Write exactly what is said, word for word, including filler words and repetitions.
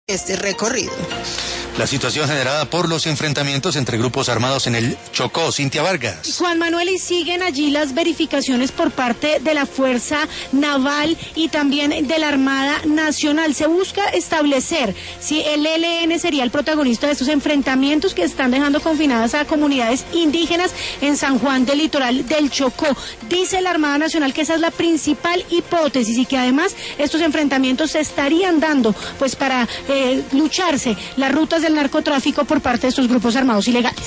este recorrido. La situación generada por los enfrentamientos entre grupos armados en el Chocó. Cintia Vargas. Juan Manuel, y siguen allí las verificaciones por parte de la Fuerza Naval y también de la Armada Nacional. Se busca establecer si el E L N sería el protagonista de estos enfrentamientos que están dejando confinadas a comunidades indígenas en San Juan del Litoral del Chocó. Dice la Armada Nacional que esa es la principal hipótesis y que además estos enfrentamientos se estarían dando pues para eh, lucharse las rutas del narcotráfico por parte de estos grupos armados ilegales.